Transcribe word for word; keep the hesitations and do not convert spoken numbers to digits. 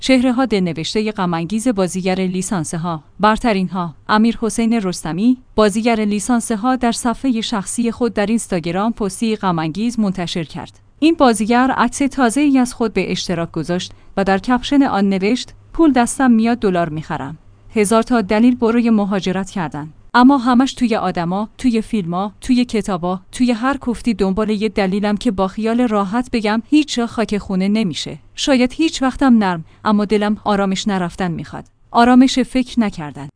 چهره‌ها دلنوشته غم‌انگیز بازیگر لیسانس ها. برترین ها: امیرحسین رستمی، بازیگر لیسانس ها، در صفحه شخصی خود در اینستاگرام پستی غم‌انگیز منتشر کرد. این بازیگر عکس تازه‌ای از خود به اشتراک گذاشت و در کپشن آن نوشت: پول دستم میاد دلار میخرم. هزار تا دلیل برای مهاجرت کردن، اما همش توی آدما، توی فیلم‌ها، توی کتابا، توی هر کوفتی دنبال یه دلیلم که با خیال راحت بگم هیچ جا خاک خونه نمیشه. شاید هیچ وقتم نرم، اما دلم آرامش نرفتن میخواد. آرامش فکر نکردن.